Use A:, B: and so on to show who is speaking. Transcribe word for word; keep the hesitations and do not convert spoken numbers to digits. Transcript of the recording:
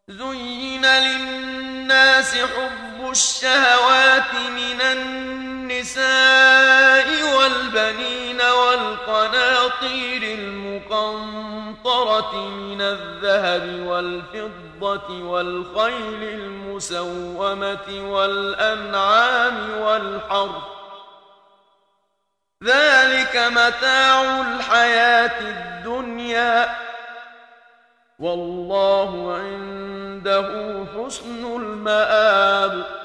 A: زين للناس حب الشهوات من النساء والبنين والقناطير المقنطرة من الذهب والفضة والخيل المسومة والأنعام والحرث، ذلك متاع الحياة الدنيا، والله عنده حسن المآب.